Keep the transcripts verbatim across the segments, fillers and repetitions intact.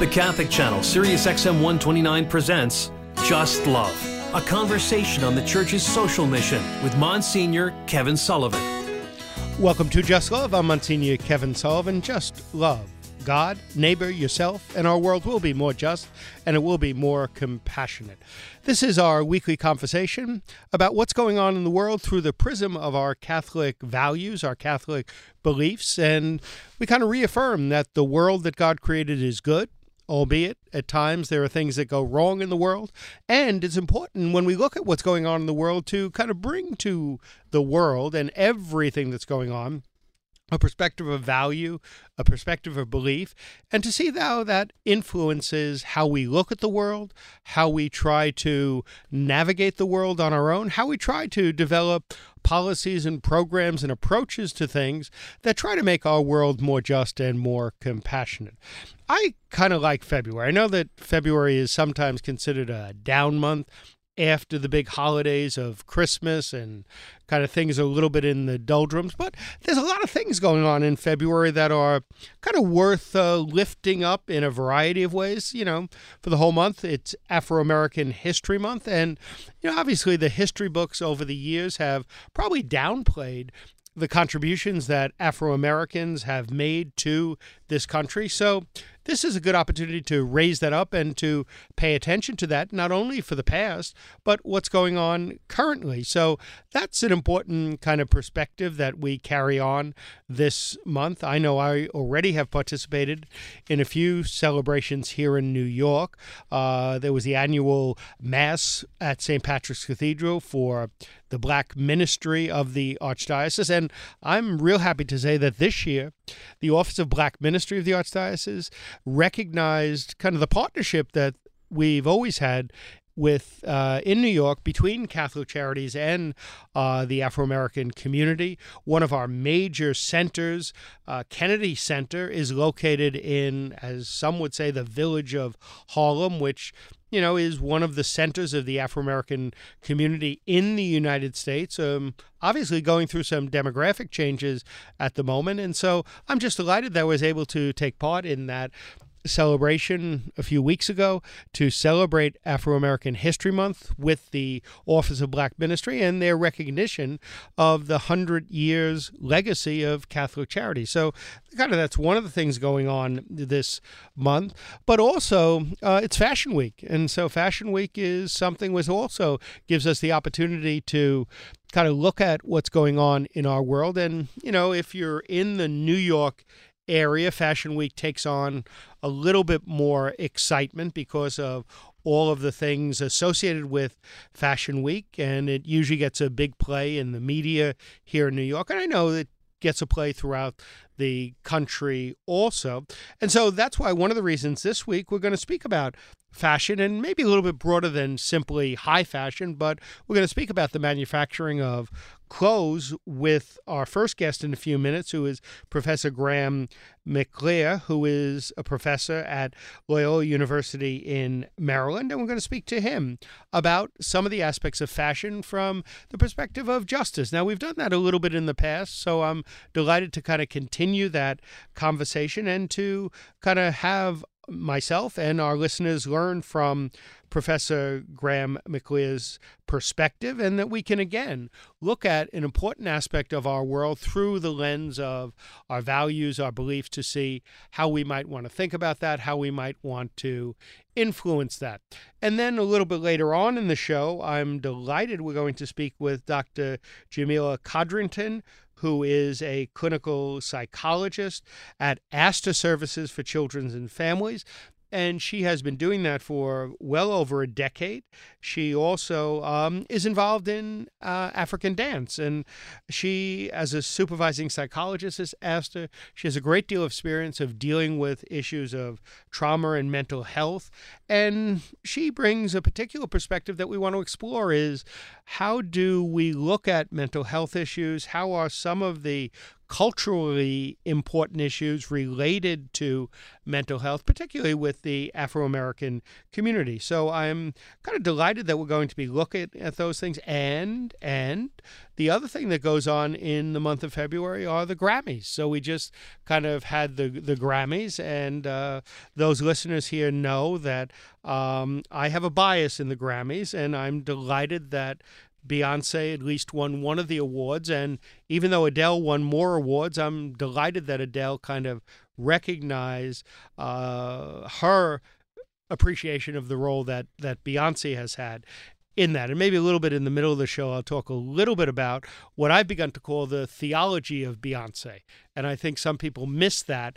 The Catholic Channel, Sirius X M one twenty-nine presents Just Love, a conversation on the Church's social mission with Monsignor Kevin Sullivan. Welcome to Just Love. I'm Monsignor Kevin Sullivan. Just love God, neighbor, yourself, and our world will be more just, and it will be more compassionate. This is our weekly conversation about what's going on in the world through the prism of our Catholic values, our Catholic beliefs, and we kind of reaffirm that the world that God created is good, albeit at times there are things that go wrong in the world. And it's important when we look at what's going on in the world to kind of bring to the world and everything that's going on a perspective of value, a perspective of belief, and to see how that influences how we look at the world, how we try to navigate the world on our own, how we try to develop policies and programs and approaches to things that try to make our world more just and more compassionate. I kind of like February. I know that February is sometimes considered a down month after the big holidays of Christmas and kind of things are a little bit in the doldrums. But there's a lot of things going on in February that are kind of worth uh, lifting up in a variety of ways. You know, for the whole month, it's Afro-American History Month. And, you know, obviously the history books over the years have probably downplayed the contributions that Afro-Americans have made to this country. So this is a good opportunity to raise that up and to pay attention to that, not only for the past, but what's going on currently. So that's an important kind of perspective that we carry on this month. I know I already have participated in a few celebrations here in New York. Uh, there was the annual Mass at Saint Patrick's Cathedral for the Black ministry of the Archdiocese. And I'm real happy to say that this year, the Office of Black Ministry of the Archdiocese recognized kind of the partnership that we've always had with uh, in New York between Catholic Charities and uh, the Afro-American community. One of our major centers, uh, Kennedy Center, is located in, as some would say, the village of Harlem, which you know, is one of the centers of the Afro-American community in the United States, um, obviously going through some demographic changes at the moment. And so I'm just delighted that I was able to take part in that celebration a few weeks ago to celebrate Afro-American History Month with the Office of Black Ministry and their recognition of the hundred years legacy of Catholic Charity. So kind of that's one of the things going on this month, but also uh, it's Fashion Week. And so Fashion Week is something which also gives us the opportunity to kind of look at what's going on in our world. And, you know, if you're in the New York area, Fashion Week takes on a little bit more excitement because of all of the things associated with Fashion Week, and it usually gets a big play in the media here in New York. And I know it gets a play throughout the country also. And so that's why one of the reasons this week we're going to speak about fashion, and maybe a little bit broader than simply high fashion, but we're going to speak about the manufacturing of clothes with our first guest in a few minutes, who is Professor Graham McLear, who is a professor at Loyola University in Maryland. And we're going to speak to him about some of the aspects of fashion from the perspective of justice. Now, we've done that a little bit in the past, so I'm delighted to kind of continue that conversation and to kind of have myself and our listeners learn from Professor Graham McLear's perspective, and that we can again look at an important aspect of our world through the lens of our values, our beliefs, to see how we might want to think about that, how we might want to influence that. And then a little bit later on in the show, I'm delighted we're going to speak with Doctor Jamila Codrington, who is a clinical psychologist at Astor Services for Children and Families. And she has been doing that for well over a decade. She also um, is involved in uh, African dance. And she, as a supervising psychologist at Astor, she has a great deal of experience of dealing with issues of trauma and mental health. And she brings a particular perspective that we want to explore is how do we look at mental health issues? How are some of the culturally important issues related to mental health, particularly with the Afro-American community. So I'm kind of delighted that we're going to be looking at those things and and the other thing that goes on in the month of February are the Grammys. So we just kind of had the the Grammys, and uh, those listeners here know that um, I have a bias in the Grammys, and I'm delighted that Beyonce at least won one of the awards. And even though Adele won more awards, I'm delighted that Adele kind of recognized uh, her appreciation of the role that, that Beyonce has had in that. And maybe a little bit in the middle of the show, I'll talk a little bit about what I've begun to call the theology of Beyonce. And I think some people miss that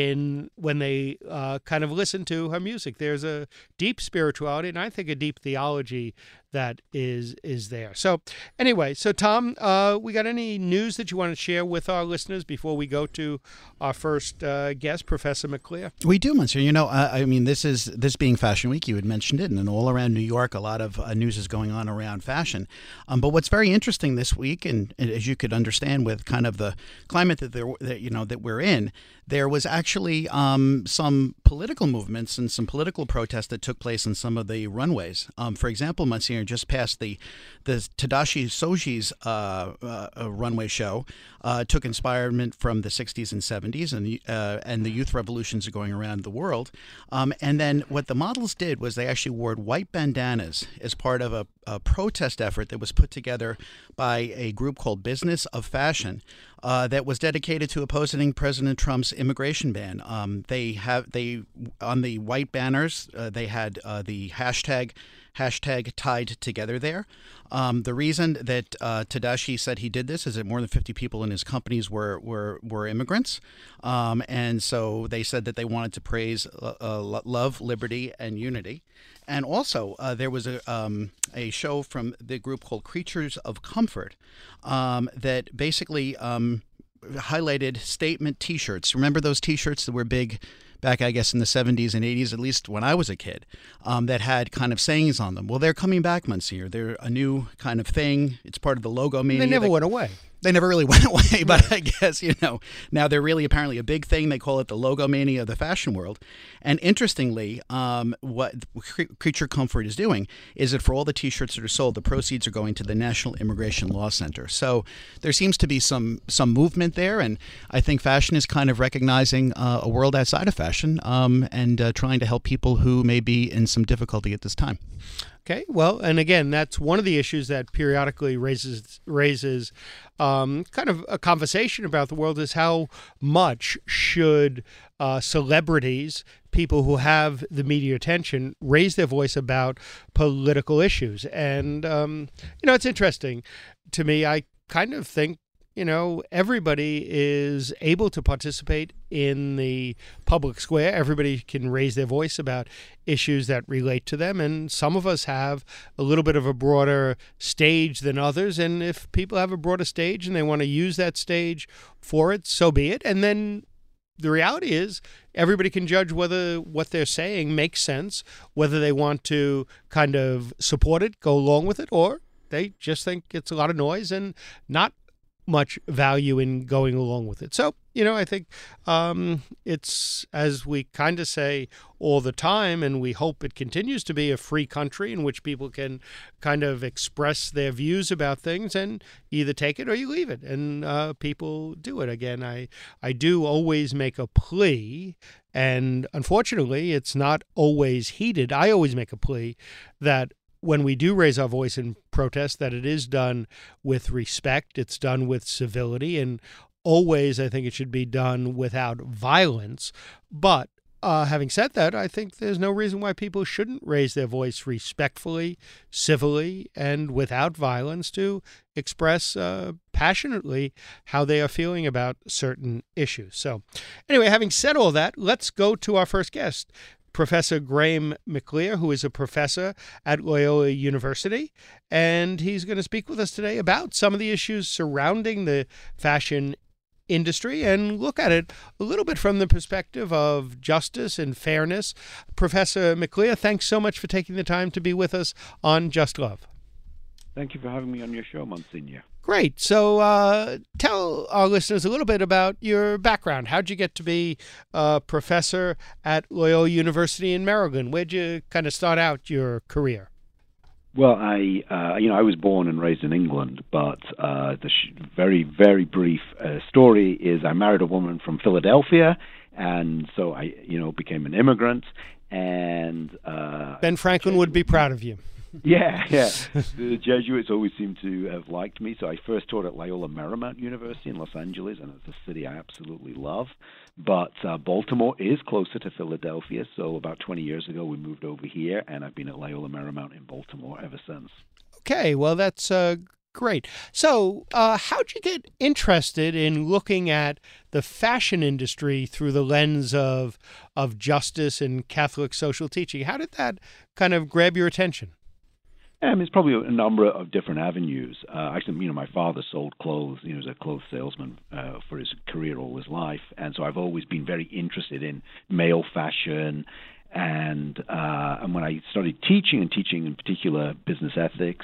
in when they uh, kind of listen to her music. There's a deep spirituality, and I think a deep theology that is is there. So anyway, so Tom, uh, we got any news that you want to share with our listeners before we go to our first uh, guest, Professor McClure? We do, Monsieur. You know, uh, I mean, this is this being Fashion Week, you had mentioned it, and all around New York, a lot of uh, news is going on around fashion. Um, but what's very interesting this week, and, and as you could understand with kind of the climate that there, that, you know, that we're in, there was actually um, some political movements and some political protests that took place in some of the runways. Um, for example, Monsieur, just past the the Tadashi Shoji's uh, uh, runway show, uh, took inspiration from the sixties and seventies, and uh, and the youth revolutions are going around the world. Um, and then what the models did was they actually wore white bandanas as part of a, a protest effort that was put together by a group called Business of Fashion. Uh, that was dedicated to opposing President Trump's immigration ban. Um, they have they on the white banners. Uh, they had uh, the hashtag hashtag tied together there. Um, the reason that uh, Tadashi said he did this is that more than fifty people in his companies were were were immigrants, um, and so they said that they wanted to praise uh, love, liberty, and unity. And also, uh, there was a um, a show from the group called Creatures of Comfort um, that basically um, highlighted statement T-shirts. Remember those T-shirts that were big back, I guess, in the seventies and eighties, at least when I was a kid, um, that had kind of sayings on them. Well, they're coming back, Monsieur. They're a new kind of thing. It's part of the logo mania. They never they, went away. They never really went away, but yeah. I guess, you know, now they're really apparently a big thing. They call it the logo mania of the fashion world. And interestingly, um, what Creature Comfort is doing is that for all the T-shirts that are sold, the proceeds are going to the National Immigration Law Center. So there seems to be some some movement there, and I think fashion is kind of recognizing uh, a world outside of fashion um, and uh, trying to help people who may be in some difficulty at this time. Okay, well, and again, that's one of the issues that periodically raises raises um, kind of a conversation about the world is how much should uh, celebrities, people who have the media attention, raise their voice about political issues. And, um, you know, it's interesting to me. I kind of think, you know, everybody is able to participate in the public square. Everybody can raise their voice about issues that relate to them. And some of us have a little bit of a broader stage than others. And if people have a broader stage and they want to use that stage for it, so be it. And then the reality is everybody can judge whether what they're saying makes sense, whether they want to kind of support it, go along with it, or they just think it's a lot of noise and not much value in going along with it. So, you know, I think um, it's, as we kind of say all the time, and we hope it continues to be a free country in which people can kind of express their views about things and either take it or you leave it. And uh, people do it. Again, I, I do always make a plea, and unfortunately, it's not always heeded. I always make a plea that when we do raise our voice in protest, that it is done with respect, it's done with civility, and always I think it should be done without violence. But uh, having said that, I think there's no reason why people shouldn't raise their voice respectfully, civilly, and without violence to express uh, passionately how they are feeling about certain issues. So anyway, having said all that, let's go to our first guest, Professor Graham McClure, who is a professor at Loyola University, and he's going to speak with us today about some of the issues surrounding the fashion industry and look at it a little bit from the perspective of justice and fairness. Professor McClure, thanks so much for taking the time to be with us on Just Love. Thank you for having me on your show, Monsignor. Great. So uh, tell our listeners a little bit about your background. How'd you get to be a professor at Loyola University in Maryland? Where'd you kind of start out your career? Well, I, uh, you know, I was born and raised in England, but uh, the sh- very, very brief uh, story is I married a woman from Philadelphia, and so I, you know, became an immigrant. And uh, Ben Franklin would be proud of you. Yeah, yeah. The Jesuits always seem to have liked me, so I first taught at Loyola Marymount University in Los Angeles, and it's a city I absolutely love. But uh, Baltimore is closer to Philadelphia, so about twenty years ago we moved over here, and I've been at Loyola Marymount in Baltimore ever since. Okay, well, that's uh, great. So uh, how'd you get interested in looking at the fashion industry through the lens of of justice and Catholic social teaching? How did that kind of grab your attention? Um, it's probably a number of different avenues. Uh, actually, you know, my father sold clothes. You know, he was a clothes salesman uh, for his career all his life, and so I've always been very interested in male fashion. And uh, and when I started teaching, and teaching in particular business ethics,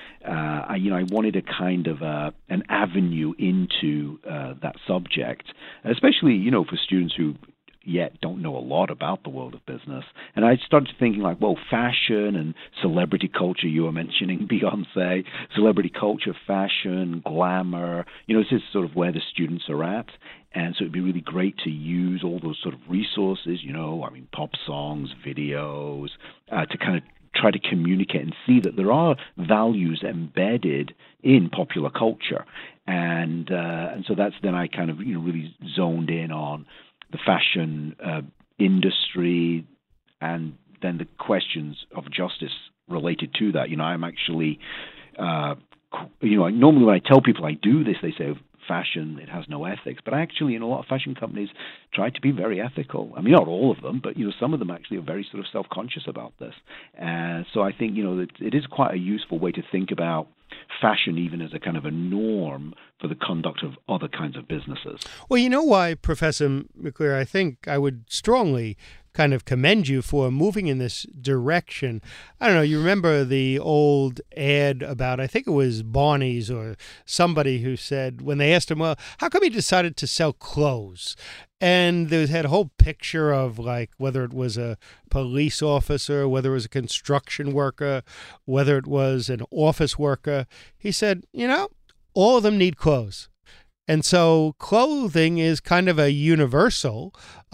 uh, I, you know, I wanted a kind of uh, an avenue into uh, that subject, especially, you know, for students who yet don't know a lot about the world of business. And I started thinking like, well, fashion and celebrity culture, you were mentioning Beyonce, celebrity culture, fashion, glamour, you know, this is sort of where the students are at. And so it'd be really great to use all those sort of resources, you know, I mean, pop songs, videos, uh, to kind of try to communicate and see that there are values embedded in popular culture. And uh, and so that's then I kind of, you know, really zoned in on the fashion uh, industry, and then the questions of justice related to that. You know, I'm actually, uh, you know, normally when I tell people I do this, they say, fashion, it has no ethics. But actually, in a lot of fashion companies, try to be very ethical. I mean, not all of them, but, you know, some of them actually are very sort of self-conscious about this. And so I think, you know, that it is quite a useful way to think about fashion even as a kind of a norm for the conduct of other kinds of businesses. Well, you know why, Professor McClure, I think I would strongly kind of commend you for moving in this direction. I don't know, you remember the old ad about, I think it was Barney's or somebody who said, when they asked him, well, how come he decided to sell clothes? And they had a whole picture of like whether it was a police officer, whether it was a construction worker, whether it was an office worker. He said, you know, all of them need clothes. And so clothing is kind of a universal,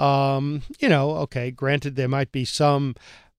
um, you know, okay, granted there might be some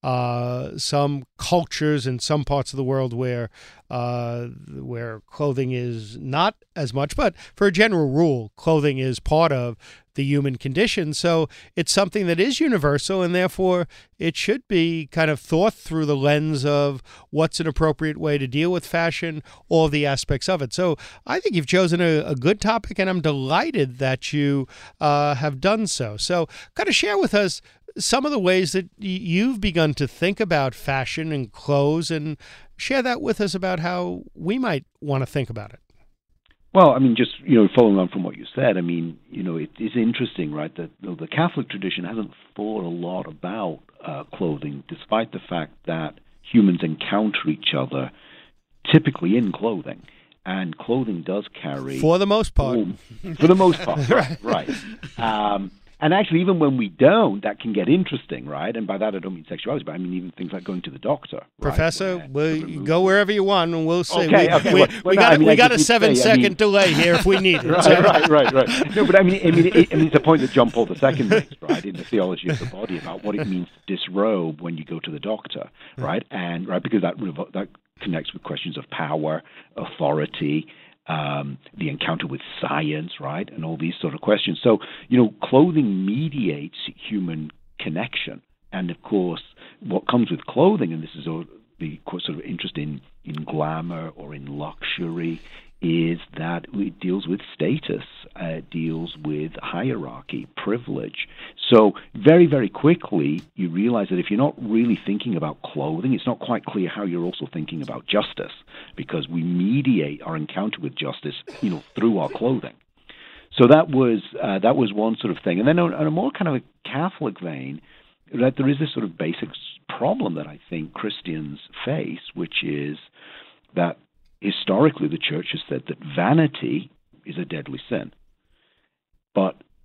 uh, some cultures in some parts of the world where uh, where clothing is not as much, but for a general rule, clothing is part of the human condition. So it's something that is universal, and therefore it should be kind of thought through the lens of what's an appropriate way to deal with fashion, all the aspects of it. So I think you've chosen a, a good topic, and I'm delighted that you uh, have done so. So kind of share with us some of the ways that you've begun to think about fashion and clothes, and share that with us about how we might want to think about it. Well, I mean, just, you know, following on from what you said, I mean, you know, it is interesting, right, that you know, the Catholic tradition hasn't thought a lot about uh, clothing, despite the fact that humans encounter each other typically in clothing. And clothing does carry... For the most part. Oh, for the most part, right. right. Um, and actually, even when we don't, that can get interesting, right? And by that, I don't mean sexuality, but I mean even things like going to the doctor. Professor, right? we'll you go wherever you want, and we'll see. Okay, we, okay. We, well, we no, got, I mean, we I got a seven-second I mean, delay here if we need it. right, so. right, right, right. No, but I mean, I mean, it, I mean, it's a point that John Paul the Second makes, right, in the theology of the body about what it means to disrobe when you go to the doctor, right? And right because that that connects with questions of power, authority. Um, the encounter with science, right, and all these sort of questions. So, you know, clothing mediates human connection. And, of course, what comes with clothing, and this is the sort of interest in, in glamour or in luxury, is that it deals with status, uh, it deals with hierarchy, privilege. So very, very quickly, you realize that if you're not really thinking about clothing, it's not quite clear how you're also thinking about justice, because we mediate our encounter with justice, you know, through our clothing. So that was uh, that was one sort of thing. And then on, on a more kind of a Catholic vein, that there is this sort of basic problem that I think Christians face, which is that historically the church has said that vanity is a deadly sin. But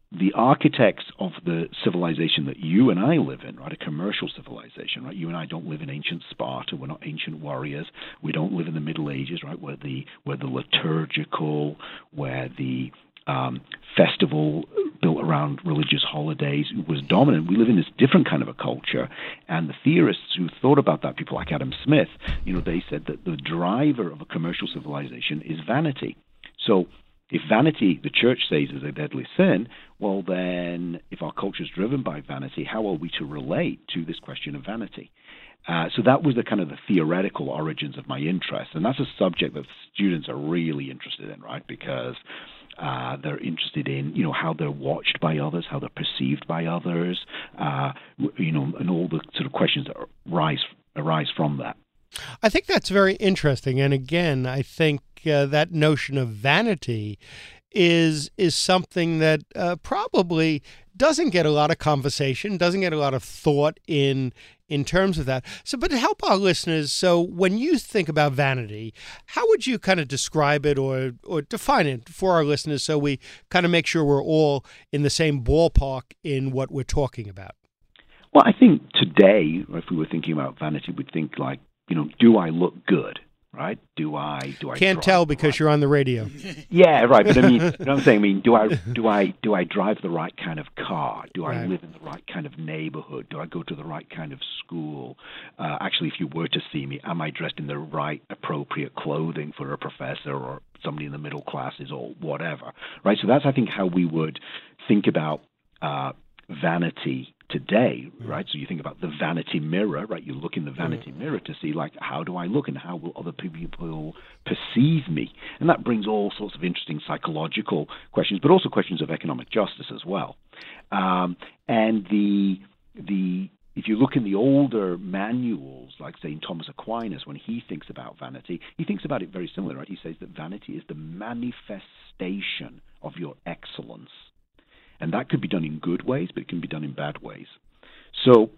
the architects of the civilization that you and I live in, right, a commercial civilization, right? You and I don't live in ancient Sparta. We're not ancient warriors. We don't live in the Middle Ages, right, where the where the liturgical, where the um, festival built around religious holidays was dominant. We live in this different kind of a culture, and the theorists who thought about that, people like Adam Smith, you know, they said that the driver of a commercial civilization is vanity. So if vanity, the church says, is a deadly sin, well then, if our culture is driven by vanity, how are we to relate to this question of vanity? Uh, so that was the kind of the theoretical origins of my interest, and that's a subject that students are really interested in, right? Because uh, they're interested in, you know, how they're watched by others, how they're perceived by others, uh, you know, and all the sort of questions that arise arise from that. I think that's very interesting, and again, I think uh, that notion of vanity is is something that uh, probably doesn't get a lot of conversation, doesn't get a lot of thought in in terms of that. So, but to help our listeners, so when you think about vanity, how would you kind of describe it or or define it for our listeners so we kind of make sure we're all in the same ballpark in what we're talking about? Well, I think today, if we were thinking about vanity, we'd think like, you know, do I look good? Right? Do I? Do I? Can't tell because right? You're on the radio. Yeah, right. But I mean, you know what I'm saying? I mean, do I? Do I? Do I drive the right kind of car? Do I right. live in the right kind of neighborhood? Do I go to the right kind of school? Uh, actually, if you were to see me, am I dressed in the right, appropriate clothing for a professor or somebody in the middle classes or whatever? Right. So that's, I think, how we would think about uh, vanity today, right? So you think about the vanity mirror, right? You look in the vanity mm. mirror to see, like, how do I look and how will other people perceive me? And that brings all sorts of interesting psychological questions, but also questions of economic justice as well. Um, and the the if you look in the older manuals, like Saint Thomas Aquinas, when he thinks about vanity, he thinks about it very similar, right? He says that vanity is the manifestation of your excellence. And that could be done in good ways, but it can be done in bad ways. So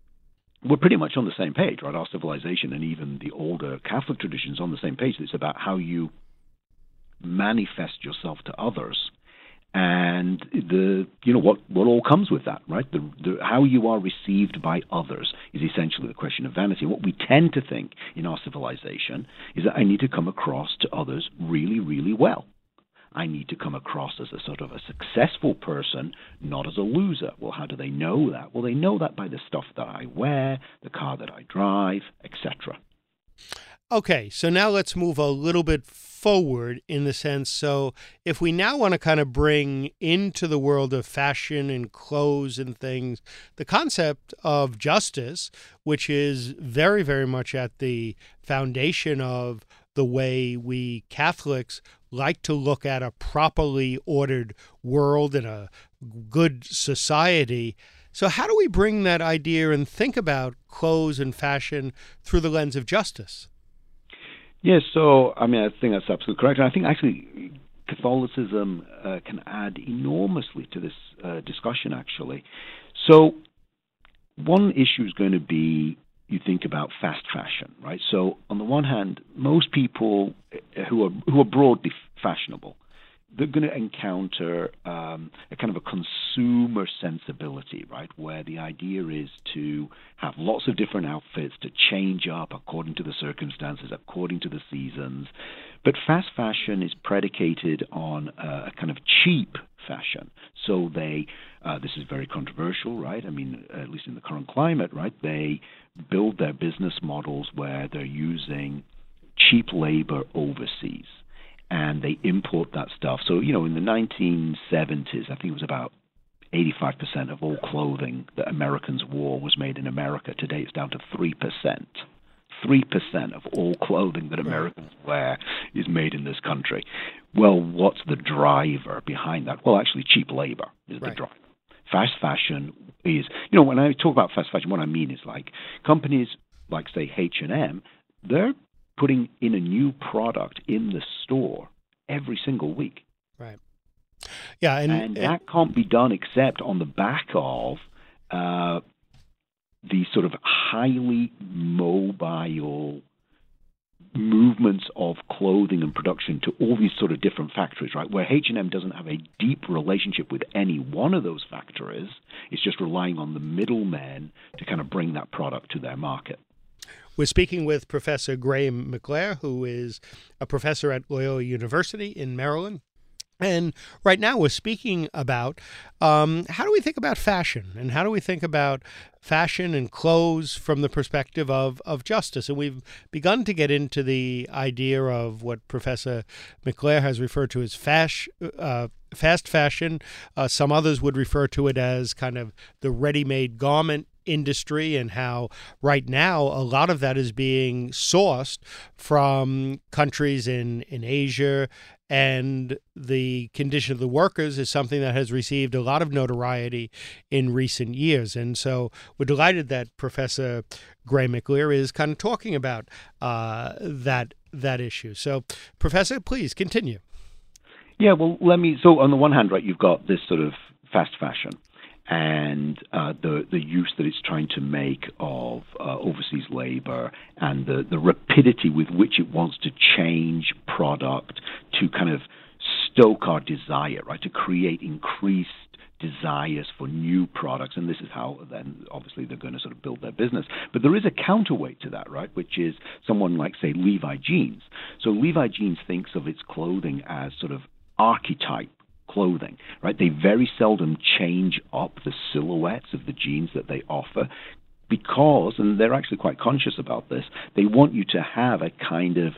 we're pretty much on the same page, right? Our civilization and even the older Catholic traditions on the same page. It's about how you manifest yourself to others, and the you know what what all comes with that, right? The, the how you are received by others is essentially the question of vanity. What we tend to think in our civilization is that I need to come across to others really, really well. I need to come across as a sort of a successful person, not as a loser. Well, how do they know that? Well, they know that by the stuff that I wear, the car that I drive, et cetera. Okay, so now let's move a little bit forward in the sense, so if we now want to kind of bring into the world of fashion and clothes and things, the concept of justice, which is very, very much at the foundation of the way we Catholics like to look at a properly ordered world and a good society. So how do we bring that idea and think about clothes and fashion through the lens of justice? Yes, so, I mean, I think that's absolutely correct. And I think actually Catholicism uh, can add enormously to this uh, discussion, actually. So one issue is going to be, you think about fast fashion, right? So on the one hand, most people who are who are broadly fashionable, they're going to encounter um, a kind of a consumer sensibility, right, where the idea is to have lots of different outfits, to change up according to the circumstances, according to the seasons. But fast fashion is predicated on a kind of cheap fashion. So they, uh, this is very controversial, right? I mean, at least in the current climate, right? They build their business models where they're using cheap labor overseas, and they import that stuff. So, you know, in the nineteen seventies, I think it was about eighty-five percent of all clothing that Americans wore was made in America. Today it's down to three percent. three percent of all clothing that Americans wear is made in this country. Well, what's the driver behind that? Well, actually, cheap labor is the right. driver. Fast fashion is, you know, when I talk about fast fashion, what I mean is like companies like, say, H and M, they're putting in a new product in the store every single week. Right. Yeah, and, and that and, can't be done except on the back of uh, the sort of highly mobile movements of clothing and production to all these sort of different factories, right? Where H and M doesn't have a deep relationship with any one of those factories. It's just relying on the middlemen to kind of bring that product to their market. We're speaking with Professor Graham McClare, who is a professor at Loyola University in Maryland. And right now we're speaking about um, how do we think about fashion, and how do we think about fashion and clothes from the perspective of, of justice. And we've begun to get into the idea of what Professor McClare has referred to as fash, uh, fast fashion. Uh, some others would refer to it as kind of the ready-made garment industry, and how right now a lot of that is being sourced from countries in, in Asia, and the condition of the workers is something that has received a lot of notoriety in recent years. And so we're delighted that Professor Gray McClare is kind of talking about uh, that that issue. So, Professor, please continue. Yeah, well, let me. So, on the one hand, right, you've got this sort of fast fashion and uh, the the use that it's trying to make of uh, overseas labor, and the, the rapidity with which it wants to change product to kind of stoke our desire, right, to create increased desires for new products. And this is how then obviously they're going to sort of build their business. But there is a counterweight to that, right, which is someone like, say, Levi Jeans. So Levi Jeans thinks of its clothing as sort of archetype clothing, right? They very seldom change up the silhouettes of the jeans that they offer because, and they're actually quite conscious about this, they want you to have a kind of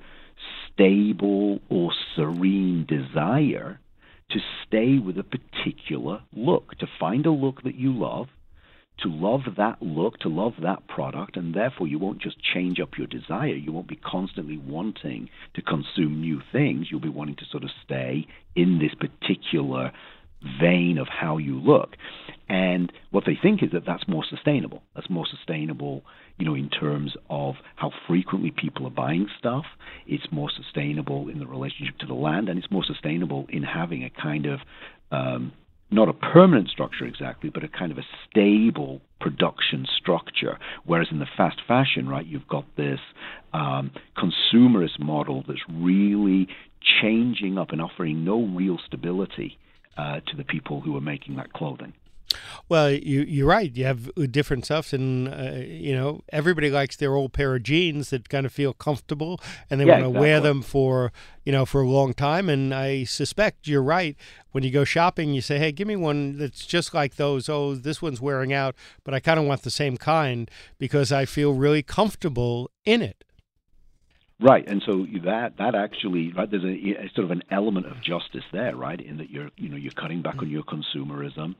stable or serene desire to stay with a particular look, to find a look that you love, to love that look, to love that product, and therefore you won't just change up your desire. You won't be constantly wanting to consume new things. You'll be wanting to sort of stay in this particular vein of how you look. And what they think is that that's more sustainable. That's more sustainable, you know, in terms of how frequently people are buying stuff. It's more sustainable in the relationship to the land, and it's more sustainable in having a kind of um, not a permanent structure exactly, but a kind of a stable production structure. Whereas in the fast fashion, right, you've got this um, consumerist model that's really changing up and offering no real stability uh, to the people who are making that clothing. Well, you, you're right. You have different stuff, and uh, you know, everybody likes their old pair of jeans that kind of feel comfortable, and they yeah, want to exactly. wear them for you know for a long time. And I suspect you're right. When you go shopping, you say, "Hey, give me one that's just like those. Oh, this one's wearing out, but I kind of want the same kind because I feel really comfortable in it." Right, and so that that actually, right, there's a, a sort of an element of justice there, right, in that you're you know you're cutting back on your consumerism.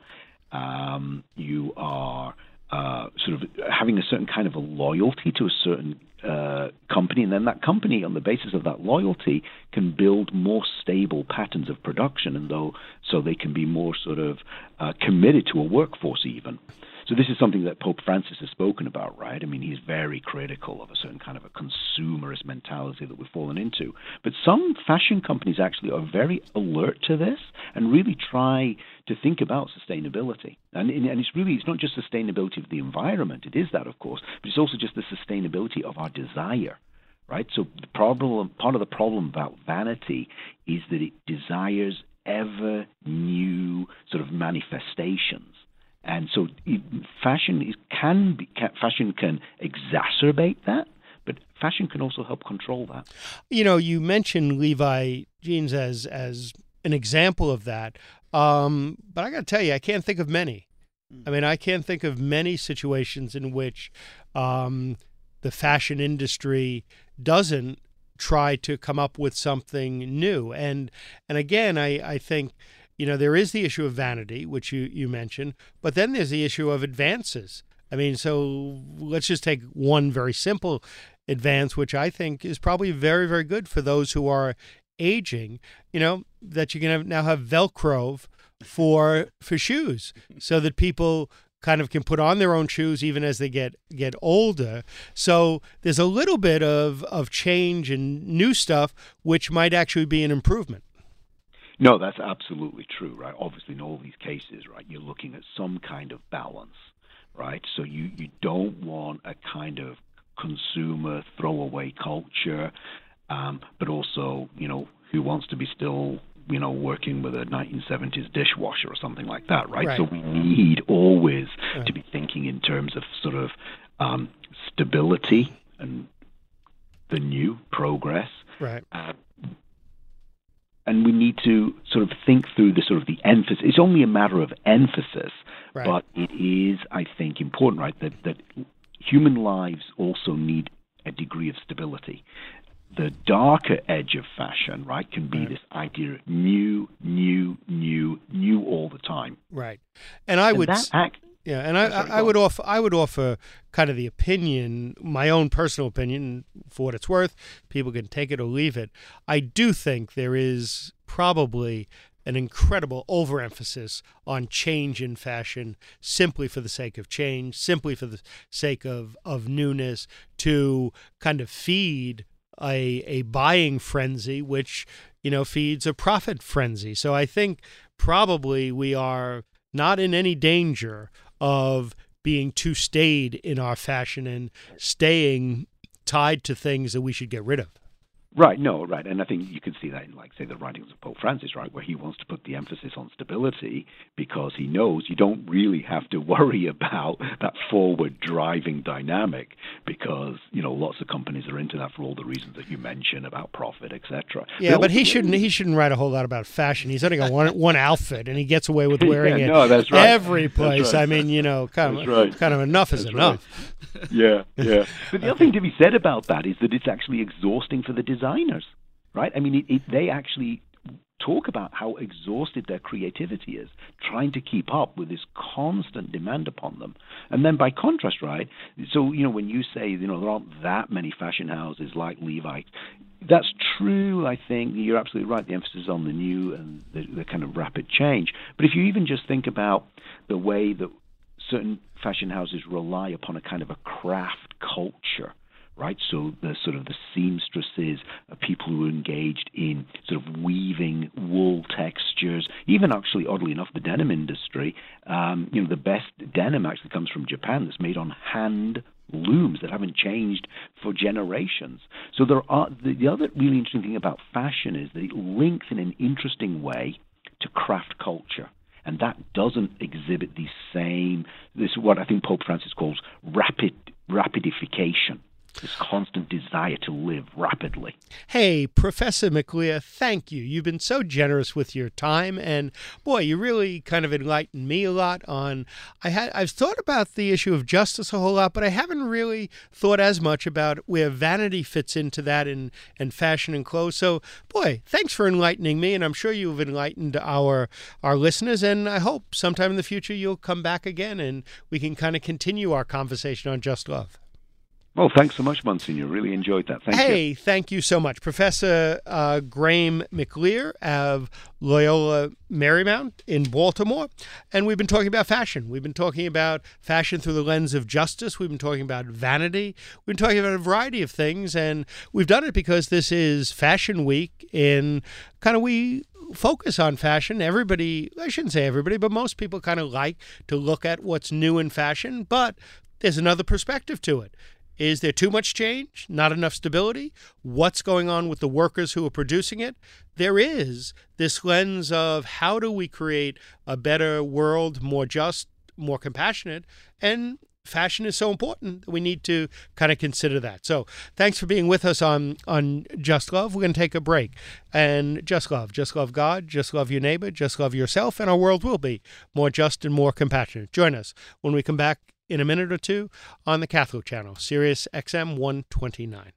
Um, you are uh, sort of having a certain kind of a loyalty to a certain uh, company, and then that company, on the basis of that loyalty, can build more stable patterns of production, and though so they can be more sort of uh, committed to a workforce even. So this is something that Pope Francis has spoken about, right? I mean, he's very critical of a certain kind of a consumerist mentality that we've fallen into. But some fashion companies actually are very alert to this and really try to think about sustainability. And, and it's really, it's not just sustainability of the environment. It is that, of course, but it's also just the sustainability of our desire, right? So the problem, part of the problem about vanity is that it desires ever new sort of manifestations. And so fashion is, can be, can, fashion can exacerbate that, but fashion can also help control that. You know, you mentioned Levi Jeans as as an example of that, um, but I got to tell you, I can't think of many. I mean, I can't think of many situations in which um, the fashion industry doesn't try to come up with something new. And and again, I, I think, you know, there is the issue of vanity, which you, you mentioned, but then there's the issue of advances. I mean, so let's just take one very simple advance, which I think is probably very, very good for those who are aging, you know, that you can have, now have Velcro for for shoes so that people kind of can put on their own shoes even as they get get older. So there's a little bit of, of change and new stuff, which might actually be an improvement. No, that's absolutely true, right? Obviously, in all these cases, right, you're looking at some kind of balance, right? So you, you don't want a kind of consumer throwaway culture. um, but also, you know, who wants to be still, you know, working with a nineteen seventies dishwasher or something like that, right? Right. So we need always Right. to be thinking in terms of sort of um, stability and the new progress. Right. Uh, and we need to sort of think through the sort of the emphasis. It's only a matter of emphasis, Right. but it is, I think, important, right, that, that human lives also need a degree of stability. The darker edge of fashion, right, can be Right. this idea of new, new, new, new all the time. Right. And I And would that s- act, yeah, and I, Oh, sorry, I, I go would on. offer I would offer kind of the opinion, my own personal opinion, for what it's worth. People can take it or leave it. I do think there is probably an incredible overemphasis on change in fashion simply for the sake of change, simply for the sake of, of newness, to kind of feed a a buying frenzy, which, you know, feeds a profit frenzy. So I think probably we are not in any danger of being too staid in our fashion and staying tied to things that we should get rid of. Right, no, right. And I think you can see that in, like, say, the writings of Pope Francis, right, where he wants to put the emphasis on stability because he knows you don't really have to worry about that forward driving dynamic because, you know, lots of companies are into that for all the reasons that you mentioned about profit, et cetera. Yeah, but he also- shouldn't he shouldn't write a whole lot about fashion. He's only got one one outfit and he gets away with wearing Yeah, it no, that's right. every That's place. right. I mean, you know, kind That's of right. kind of enough is That's enough. Yeah, yeah. But the other thing to be said about that is that it's actually exhausting for the designers, right? I mean, it, it, they actually talk about how exhausted their creativity is, trying to keep up with this constant demand upon them. And then by contrast, right, so, you know, when you say, you know, there aren't that many fashion houses like Levi's, that's true, I think. You're absolutely right. The emphasis is on the new and the, the kind of rapid change. But if you even just think about the way that certain fashion houses rely upon a kind of a craft culture, right? So the sort of the seamstresses are people who are engaged in sort of weaving wool textures. Even actually, oddly enough, the denim industry, um, you know, the best denim actually comes from Japan. That's made on hand looms that haven't changed for generations. So there are the, the other really interesting thing about fashion is that it links in an interesting way to craft culture. And that doesn't exhibit the same, this is what I think Pope Francis calls rapid rapidification, this constant desire to live rapidly. Hey, Professor McLear, thank you. You've been so generous with your time, and boy, you really kind of enlightened me a lot on. I had I've thought about the issue of justice a whole lot, but I haven't really thought as much about where vanity fits into that in and fashion and clothes. So, boy, thanks for enlightening me, and I'm sure you've enlightened our our listeners. And I hope sometime in the future you'll come back again, and we can kind of continue our conversation on Just Love. Well, thanks so much, Monsignor. Really enjoyed that. Thank hey, you. thank you so much. Professor uh, Graham McLear of Loyola Marymount in Baltimore. And we've been talking about fashion. We've been talking about fashion through the lens of justice. We've been talking about vanity. We've been talking about a variety of things. And we've done it because this is Fashion Week in kind of we focus on fashion. Everybody, I shouldn't say everybody, but most people kind of like to look at what's new in fashion. But there's another perspective to it. Is there too much change? Not enough stability? What's going on with the workers who are producing it? There is this lens of how do we create a better world, more just, more compassionate, and fashion is so important that we need to kind of consider that. So thanks for being with us on, on Just Love. We're going to take a break. And just love. Just love God. Just love your neighbor. Just love yourself. And our world will be more just and more compassionate. Join us when we come back in a minute or two on the Catholic Channel, Sirius X M one twenty-nine.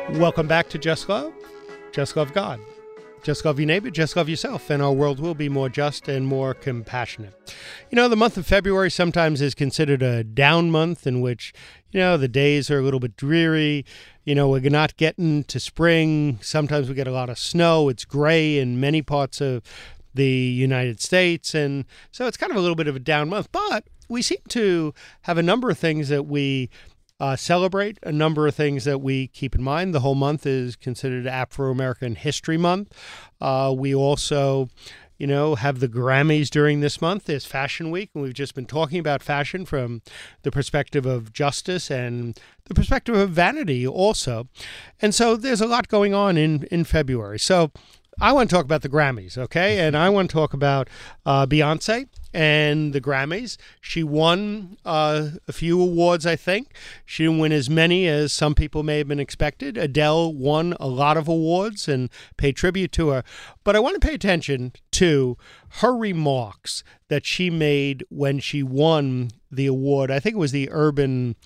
Welcome back to Just Love. Just love God. Just love your neighbor. Just love yourself. And our world will be more just and more compassionate. You know, the month of February sometimes is considered a down month in which, you know, the days are a little bit dreary. You know, we're not getting to spring. Sometimes we get a lot of snow. It's gray in many parts of the United States. And so it's kind of a little bit of a down month. But we seem to have a number of things that we Uh, celebrate, a number of things that we keep in mind. The whole month is considered Afro-American History Month. Uh, we also, you know, have the Grammys during this month. There's Fashion Week, and we've just been talking about fashion from the perspective of justice and the perspective of vanity also. And so there's a lot going on in, in February. So I want to talk about the Grammys, okay? And I want to talk about uh, Beyonce and the Grammys. She won uh, a few awards, I think. She didn't win as many as some people may have been expected. Adele won a lot of awards and paid tribute to her. But I want to pay attention to her remarks that she made when she won the award. I think it was the Urban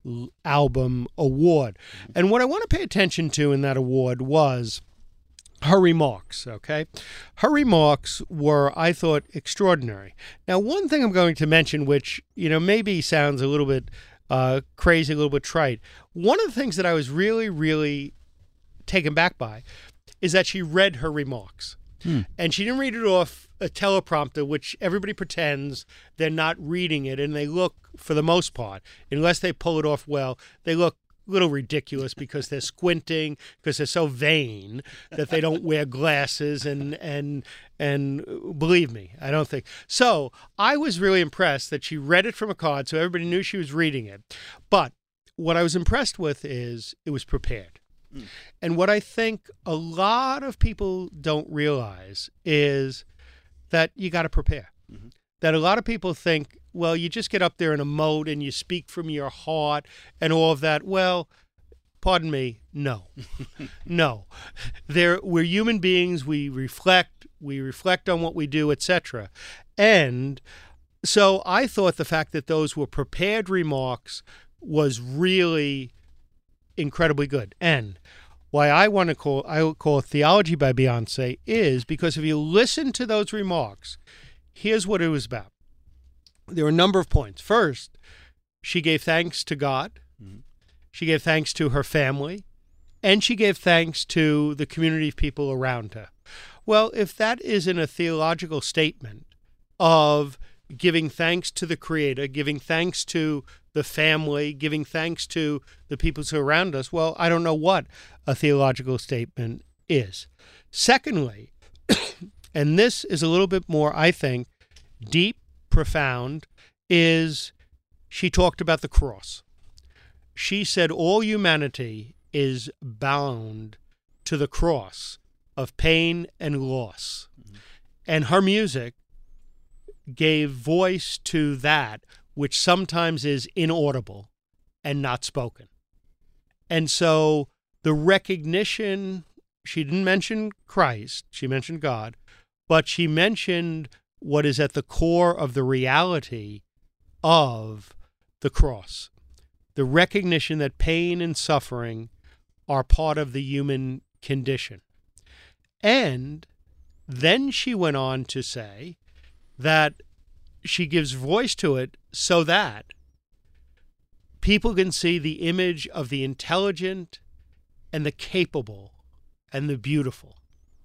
Album Award. And what I want to pay attention to in that award was her remarks, okay? Her remarks were, I thought, extraordinary. Now, one thing I'm going to mention, which, you know, maybe sounds a little bit uh, crazy, a little bit trite. One of the things that I was really, really taken back by is that she read her remarks. Hmm. And she didn't read it off a teleprompter, which everybody pretends they're not reading it. And they look, for the most part, unless they pull it off well, they look little ridiculous because they're squinting, because they're so vain that they don't wear glasses, and and and believe me, I don't think so. I was really impressed that she read it from a card, so everybody knew she was reading it. But what I was impressed with is it was prepared. Mm. And what I think a lot of people don't realize is that you got to prepare. Mm-hmm. That a lot of people think, well, you just get up there in a mode and you speak from your heart and all of that. Well, pardon me, no. No. There, we're human beings. We reflect. We reflect on what we do, et cetera. And so I thought the fact that those were prepared remarks was really incredibly good. And why I want to call, I would call it Theology by Beyonce is because if you listen to those remarks, here's what it was about. There were a number of points. First, she gave thanks to God. Mm-hmm. She gave thanks to her family. And she gave thanks to the community of people around her. Well, if that isn't a theological statement of giving thanks to the Creator, giving thanks to the family, giving thanks to the people around us, well, I don't know what a theological statement is. Secondly, and this is a little bit more, I think, deep, profound, is she talked about the cross. She said all humanity is bound to the cross of pain and loss. Mm-hmm. And her music gave voice to that which sometimes is inaudible and not spoken. And so the recognition, she didn't mention Christ, she mentioned God, but she mentioned what is at the core of the reality of the cross. The recognition that pain and suffering are part of the human condition. And then she went on to say that she gives voice to it so that people can see the image of the intelligent and the capable and the beautiful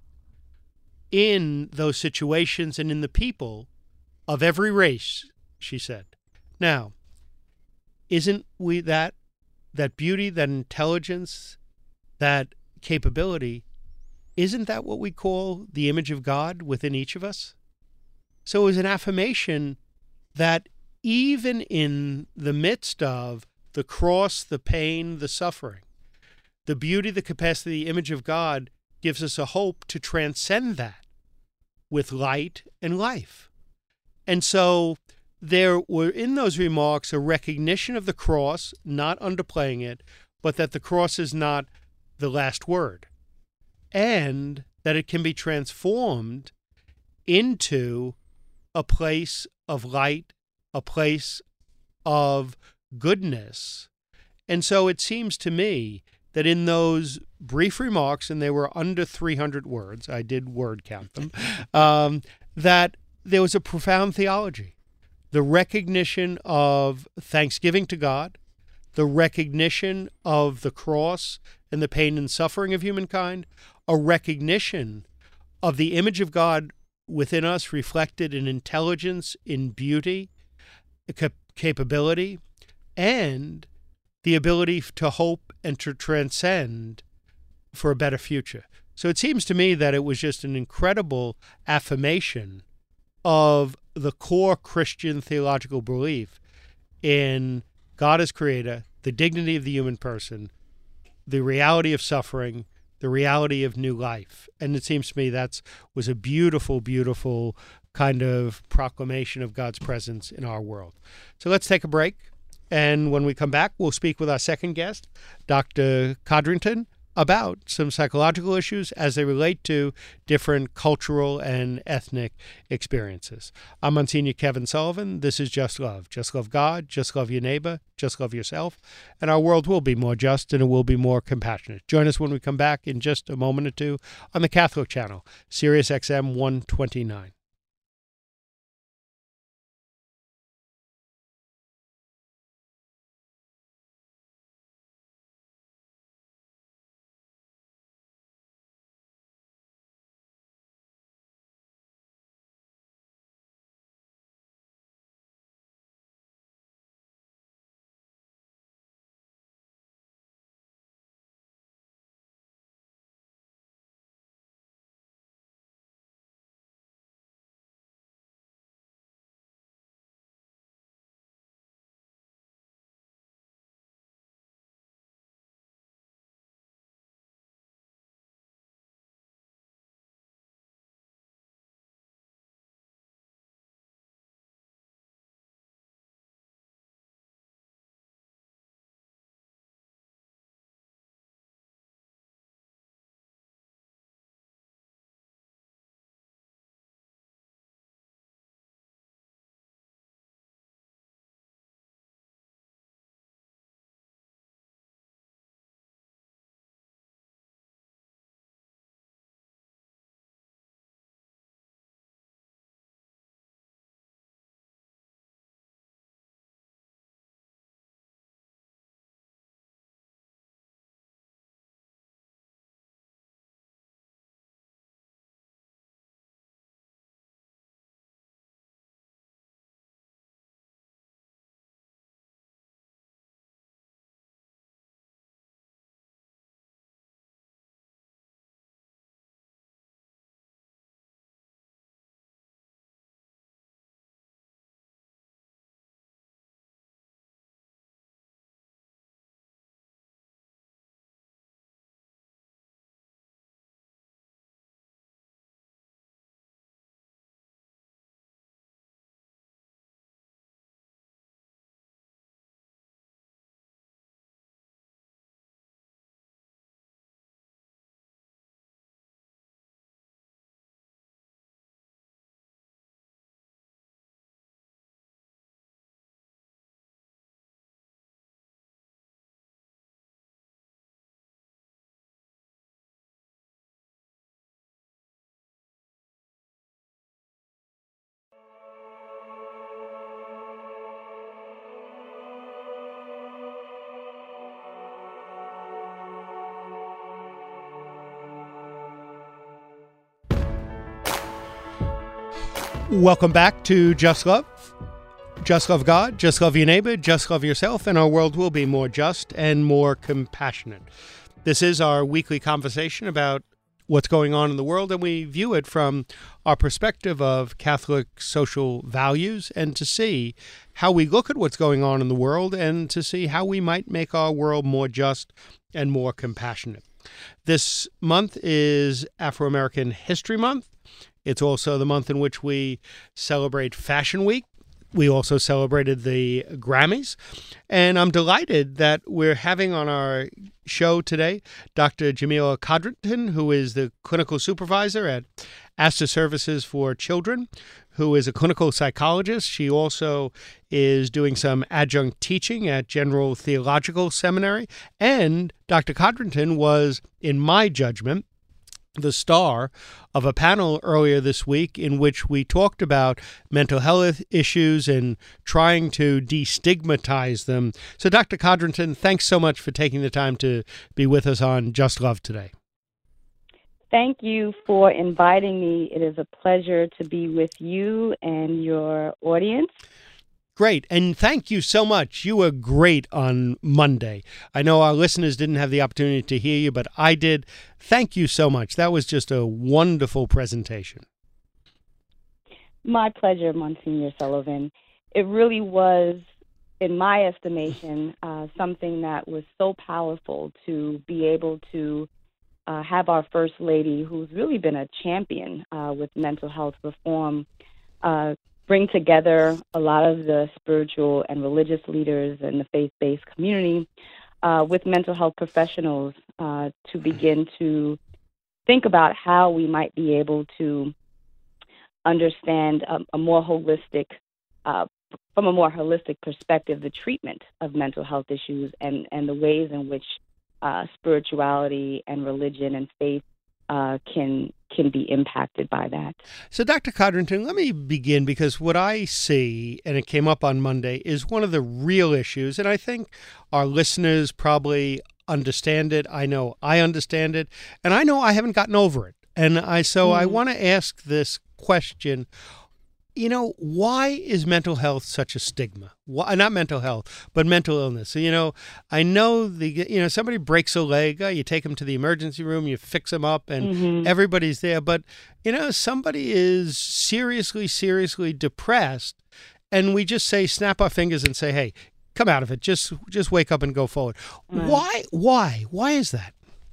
in those situations and in the people of every race, she said. Now, isn't we that that beauty, that intelligence, that capability, isn't that what we call the image of God within each of us? So it was an affirmation that even in the midst of the cross, the pain, the suffering, the beauty, the capacity, the image of God gives us a hope to transcend that with light and life. And so there were in those remarks a recognition of the cross, not underplaying it, but that the cross is not the last word, and that it can be transformed into a place of light, a place of goodness. And so it seems to me that in those brief remarks, and they were under three hundred words, I did word count them, um, that there was a profound theology, the recognition of thanksgiving to God, the recognition of the cross and the pain and suffering of humankind, a recognition of the image of God within us reflected in intelligence, in beauty, cap- capability, and the ability to hope and to transcend for a better future. So it seems to me that it was just an incredible affirmation of the core Christian theological belief in God as creator, the dignity of the human person, the reality of suffering, the reality of new life. And it seems to me that was a beautiful, beautiful kind of proclamation of God's presence in our world. So let's take a break. And when we come back, we'll speak with our second guest, Doctor Codrington, about some psychological issues as they relate to different cultural and ethnic experiences. I'm Monsignor Kevin Sullivan. This is Just Love. Just love God, just love your neighbor, just love yourself, and our world will be more just and it will be more compassionate. Join us when we come back in just a moment or two on the Catholic Channel, Sirius X M one twenty-nine. Welcome back to Just Love. Just love God, just love your neighbor, just love yourself, and our world will be more just and more compassionate. This is our weekly conversation about what's going on in the world, and we view it from our perspective of Catholic social values and to see how we look at what's going on in the world and to see how we might make our world more just and more compassionate. This month is Afro-American History Month. It's also the month in which we celebrate Fashion Week. We also celebrated the Grammys. And I'm delighted that we're having on our show today Doctor Jamila Codrington, who is the clinical supervisor at Astor Services for Children, who is a clinical psychologist. She also is doing some adjunct teaching at General Theological Seminary. And Doctor Codrington was, in my judgment, the star of a panel earlier this week in which we talked about mental health issues and trying to destigmatize them. So, Doctor Codrington, thanks so much for taking the time to be with us on Just Love today. Thank you for inviting me. It is a pleasure to be with you and your audience. Great. And thank you so much. You were great on Monday. I know our listeners didn't have the opportunity to hear you, but I did. Thank you so much. That was just a wonderful presentation. My pleasure, Monsignor Sullivan. It really was, in my estimation, uh, something that was so powerful to be able to uh, have our First Lady, who's really been a champion uh, with mental health reform, uh, bring together a lot of the spiritual and religious leaders in the faith-based community uh, with mental health professionals uh, to begin to think about how we might be able to understand a, a more holistic, uh, from a more holistic perspective, the treatment of mental health issues and, and the ways in which uh, spirituality and religion and faith uh, can can be impacted by that. So, Doctor Codrington, let me begin, because what I see, and it came up on Monday, is one of the real issues, and I think our listeners probably understand it. I know I understand it, and I know I haven't gotten over it. And I so mm-hmm. I want to ask this question. You know, why is mental health such a stigma? Why, not mental health, but mental illness. So, you know, I know the, you know, somebody breaks a leg, uh, you take them to the emergency room, you fix them up, and mm-hmm. everybody's there. But, you know, somebody is seriously, seriously depressed, and we just say, snap our fingers and say, hey, come out of it. Just, just wake up and go forward. Right. Why? Why? Why is that?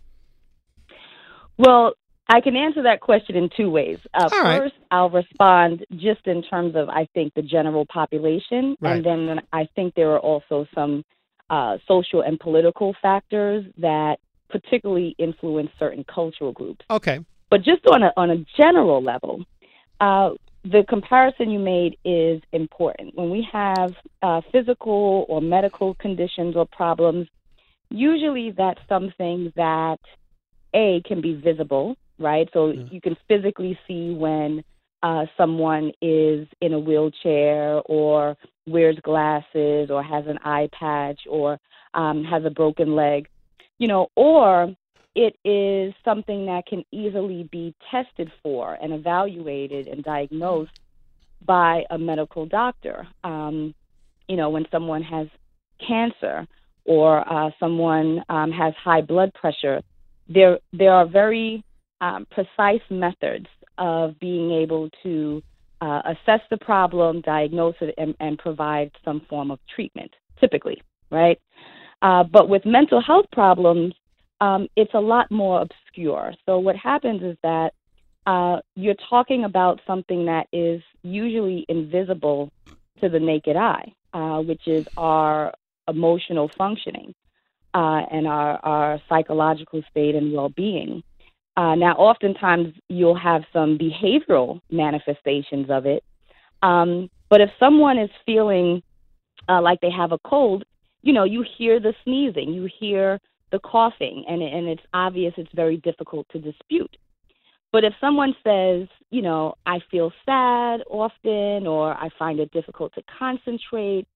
Well, I can answer that question in two ways. Uh, first, right. I'll respond just in terms of, I think, the general population. Right. And then I think there are also some uh, social and political factors that particularly influence certain cultural groups. Okay. But just on a, on a general level, uh, the comparison you made is important. When we have uh, physical or medical conditions or problems, usually that's something that, A, can be visible, right? So mm. you can physically see when uh, someone is in a wheelchair or wears glasses or has an eye patch or um, has a broken leg, you know, or it is something that can easily be tested for and evaluated and diagnosed by a medical doctor. Um, you know, when someone has cancer or uh, someone um, has high blood pressure, there there are very Um, precise methods of being able to uh, assess the problem, diagnose it, and, and provide some form of treatment, typically, right? Uh, but with mental health problems, um, it's a lot more obscure. So what happens is that uh, you're talking about something that is usually invisible to the naked eye, uh, which is our emotional functioning uh, and our, our psychological state and well-being. Uh, now, oftentimes you'll have some behavioral manifestations of it. Um, but if someone is feeling uh, like they have a cold, you know, you hear the sneezing, you hear the coughing, and, and it's obvious it's very difficult to dispute. But if someone says, you know, I feel sad often, or I find it difficult to concentrate,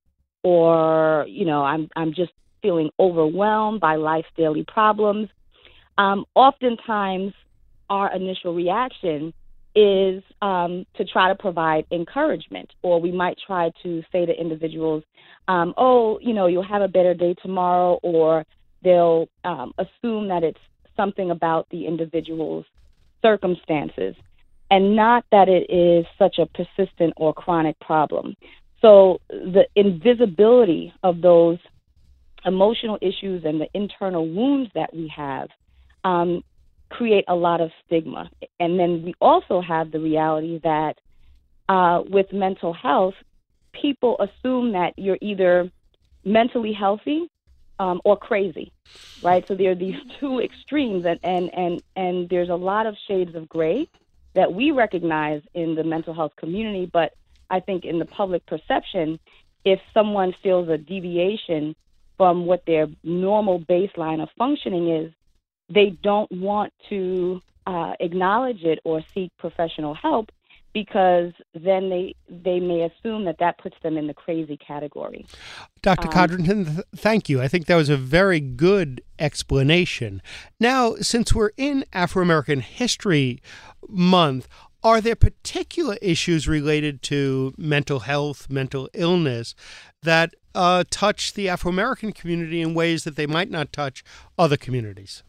or, you know, I'm I'm just feeling overwhelmed by life's daily problems, Um, oftentimes, our initial reaction is um, to try to provide encouragement, or we might try to say to individuals, um, oh, you know, you'll have a better day tomorrow, or they'll um, assume that it's something about the individual's circumstances, and not that it is such a persistent or chronic problem. So the invisibility of those emotional issues and the internal wounds that we have Um, create a lot of stigma. And then we also have the reality that uh, with mental health, people assume that you're either mentally healthy um, or crazy, right? So there are these two extremes, and, and, and, and there's a lot of shades of gray that we recognize in the mental health community, but I think in the public perception, if someone feels a deviation from what their normal baseline of functioning is, they don't want to uh, acknowledge it or seek professional help, because then they they may assume that that puts them in the crazy category. Doctor Um, Codrington, th- thank you. I think that was a very good explanation. Now, since we're in Afro-American History Month, are there particular issues related to mental health, mental illness, that uh, touch the Afro-American community in ways that they might not touch other communities?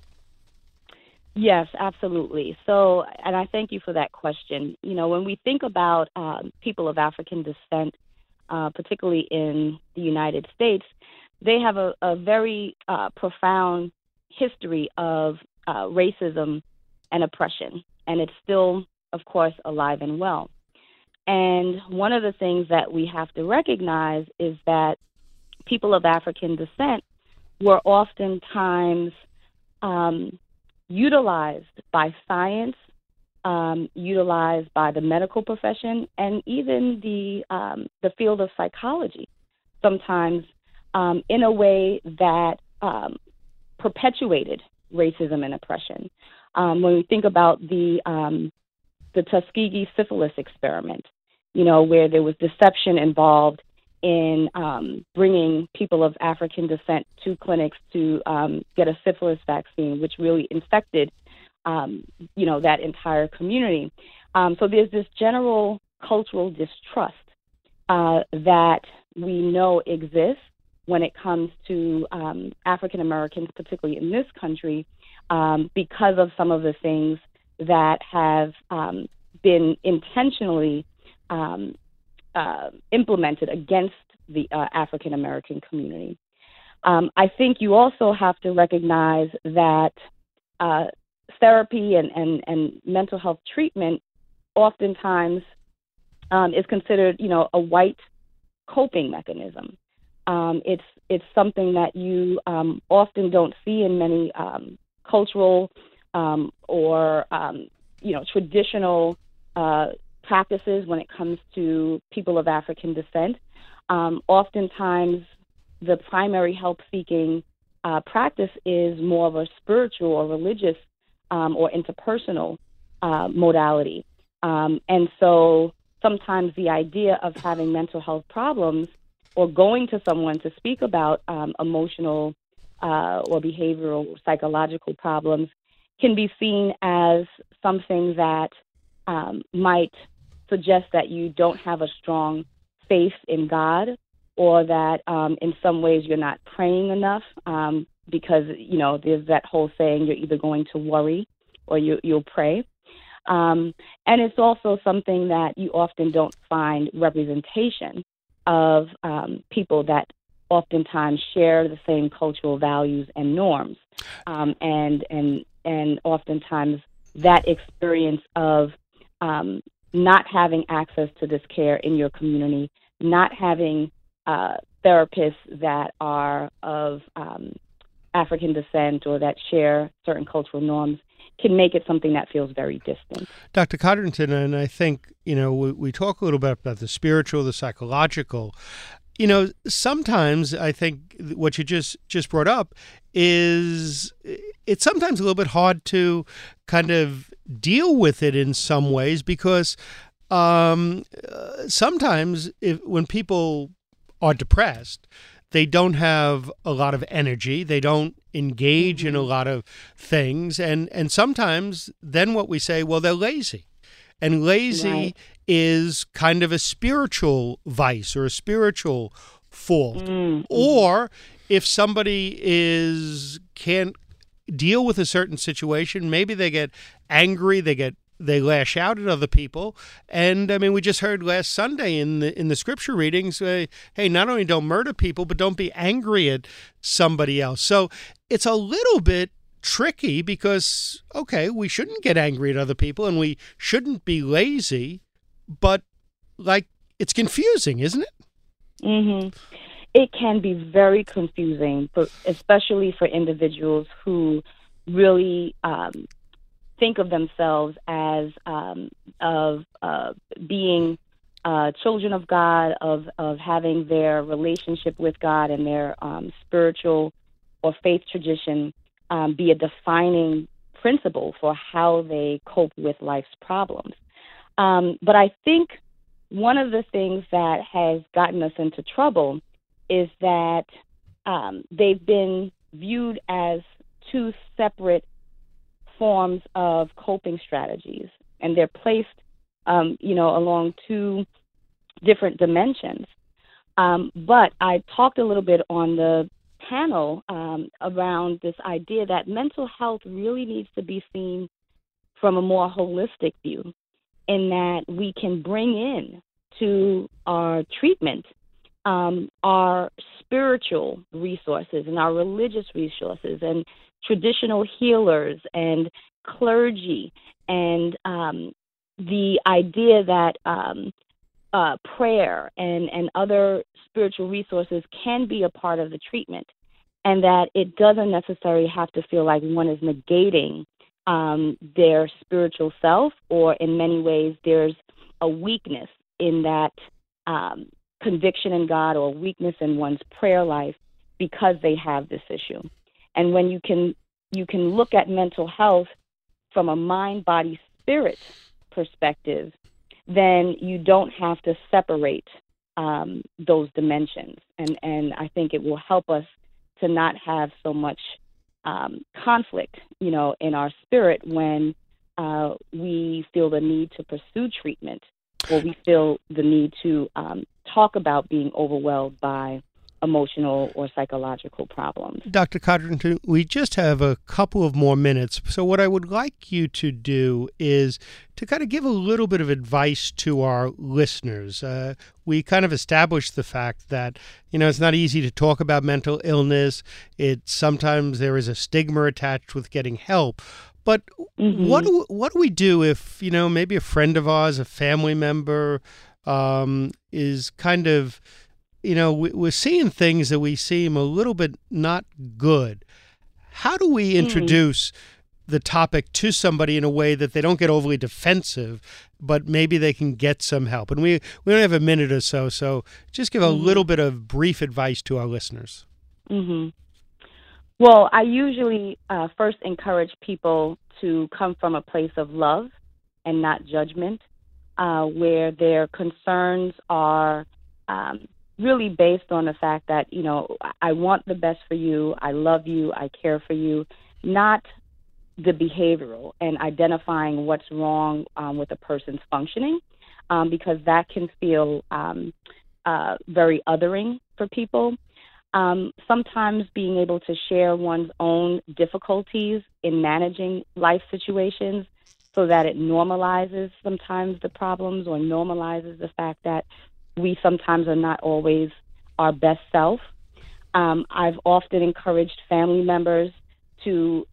Yes, absolutely. So, and I thank you for that question. You know, when we think about um, people of African descent, uh, particularly in the United States, they have a, a very uh, profound history of uh, racism and oppression, and it's still, of course, alive and well. And one of the things that we have to recognize is that people of African descent were oftentimes um, utilized by science, um, utilized by the medical profession, and even the um, the field of psychology, sometimes um, in a way that um, perpetuated racism and oppression. Um, when we think about the um, the Tuskegee syphilis experiment, you know, where there was deception involved in um, bringing people of African descent to clinics to um, get a syphilis vaccine, which really infected, um, you know, that entire community. Um, so there's this general cultural distrust uh, that we know exists when it comes to um, African Americans, particularly in this country, um, because of some of the things that have um, been intentionally um, Uh, implemented against the uh, African American community. Um, I think you also have to recognize that uh, therapy and, and, and mental health treatment oftentimes um, is considered, you know, a white coping mechanism. Um, it's it's something that you um, often don't see in many um, cultural um, or um, you know traditional Uh, practices when it comes to people of African descent. Um, oftentimes, the primary help-seeking uh, practice is more of a spiritual or religious um, or interpersonal uh, modality. Um, and so sometimes the idea of having mental health problems or going to someone to speak about um, emotional uh, or behavioral or psychological problems can be seen as something that um, might suggest that you don't have a strong faith in God, or that um, in some ways you're not praying enough, um, because, you know, there's that whole saying, you're either going to worry or you, you'll pray. Um, and it's also something that you often don't find representation of um, people that oftentimes share the same cultural values and norms. Um, and, and, and oftentimes that experience of um, not having access to this care in your community, not having uh, therapists that are of um, African descent or that share certain cultural norms can make it something that feels very distant. Doctor Codrington, and I think, you know, we, we talk a little bit about the spiritual, the psychological. You know, sometimes I think what you just, just brought up is it's sometimes a little bit hard to kind of deal with it in some ways, because um, sometimes if, when people are depressed, they don't have a lot of energy. They don't engage mm-hmm. in a lot of things. And, and sometimes then what we say, well, they're lazy. And lazy right. is kind of a spiritual vice or a spiritual fault. Mm-hmm. Or if somebody is can't deal with a certain situation, maybe they get angry, they get they lash out at other people. And I mean, we just heard last Sunday in the in the scripture readings, uh, hey, not only don't murder people, but don't be angry at somebody else. So it's a little bit tricky because, okay, we shouldn't get angry at other people and we shouldn't be lazy, but like it's confusing, isn't it? Mm-hmm. It can be very confusing, but especially for individuals who really um, think of themselves as um, of uh, being uh, children of God, of of having their relationship with God and their um, spiritual or faith tradition um, be a defining principle for how they cope with life's problems. Um, but I think one of the things that has gotten us into trouble is that um, they've been viewed as two separate forms of coping strategies, and they're placed, um, you know, along two different dimensions. Um, but I talked a little bit on the panel um, around this idea that mental health really needs to be seen from a more holistic view, in that we can bring in to our treatment um, our spiritual resources and our religious resources and traditional healers and clergy, and um, the idea that um, uh, prayer and, and other spiritual resources can be a part of the treatment, and that it doesn't necessarily have to feel like one is negating um, their spiritual self, or in many ways there's a weakness in that um, conviction in God, or weakness in one's prayer life because they have this issue. And when you can you can look at mental health from a mind, body, spirit perspective, then you don't have to separate um, those dimensions. And, and I think it will help us to not have so much um, conflict, you know, in our spirit when uh, we feel the need to pursue treatment, or we feel the need to um, talk about being overwhelmed by emotional or psychological problems. Doctor Codrington, we just have a couple of more minutes. So what I would like you to do is to kind of give a little bit of advice to our listeners. Uh, we kind of established the fact that, you know, it's not easy to talk about mental illness. It sometimes there is a stigma attached with getting help. But mm-hmm. what do, what do we do if, you know, maybe a friend of ours, a family member um, is kind of, you know, we're seeing things that we seem a little bit not good. How do we introduce mm. the topic to somebody in a way that they don't get overly defensive, but maybe they can get some help? And we, we only have a minute or so, so just give a mm. little bit of brief advice to our listeners. Mm-hmm. Well, I usually uh, first encourage people to come from a place of love and not judgment, uh, where their concerns are um, really based on the fact that, you know, I want the best for you, I love you, I care for you, not the behavioral and identifying what's wrong um, with a person's functioning, um, because that can feel um, uh, very othering for people. Um, sometimes being able to share one's own difficulties in managing life situations so that it normalizes sometimes the problems, or normalizes the fact that we sometimes are not always our best self. Um, I've often encouraged family members to,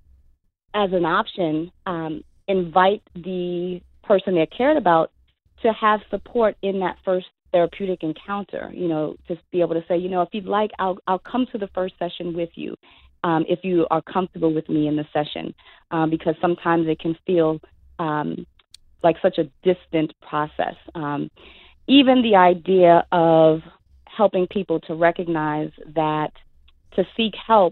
as an option, um, invite the person they're cared about to have support in that first therapeutic encounter. You know, just be able to say, you know, if you'd like, I'll I'll come to the first session with you, um, if you are comfortable with me in the session, um, because sometimes it can feel um, like such a distant process. Um, Even the idea of helping people to recognize that to seek help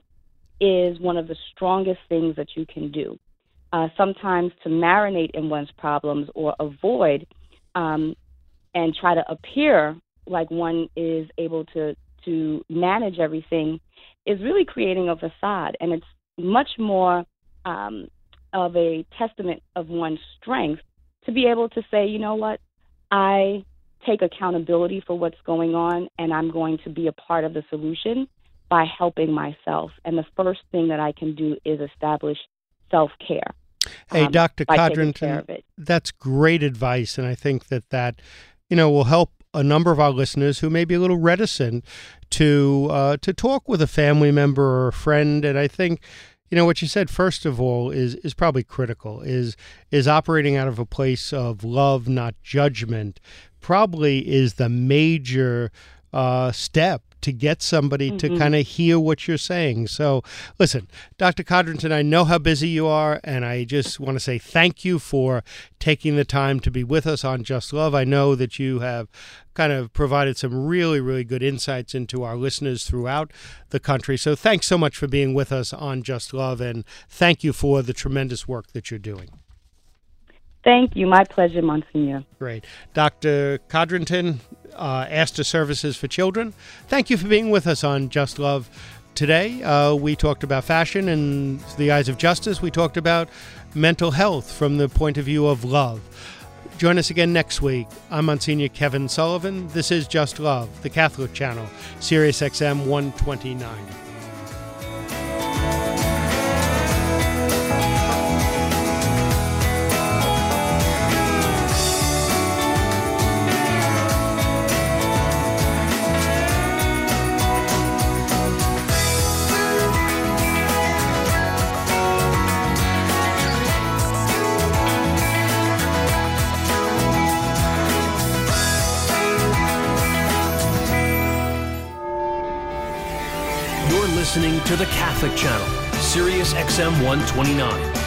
is one of the strongest things that you can do. Uh, sometimes to marinate in one's problems or avoid um, and try to appear like one is able to, to manage everything is really creating a facade. And it's much more um, of a testament of one's strength to be able to say, you know what, I take accountability for what's going on, and I'm going to be a part of the solution by helping myself. And the first thing that I can do is establish self-care. Hey, um, Doctor Codrington, that's great advice, and I think that that, you know, will help a number of our listeners who may be a little reticent to uh, to talk with a family member or a friend. And I think, you know, what you said, first of all, is is probably critical, is is operating out of a place of love, not judgment, probably is the major uh, step to get somebody Mm-hmm. to kind of hear what you're saying. So, listen, Doctor Codrington, I know how busy you are, and I just want to say thank you for taking the time to be with us on Just Love. I know that you have kind of provided some really, really good insights into our listeners throughout the country. So thanks so much for being with us on Just Love, and thank you for the tremendous work that you're doing. Thank you. My pleasure, Monsignor. Great. Doctor Codrington, uh, Astor Services for Children, thank you for being with us on Just Love today. Uh, we talked about fashion and the eyes of justice. We talked about mental health from the point of view of love. Join us again next week. I'm Monsignor Kevin Sullivan. This is Just Love, the Catholic Channel, Sirius X M one twenty-nine. Listening to the Catholic Channel, Sirius X M one twenty-nine.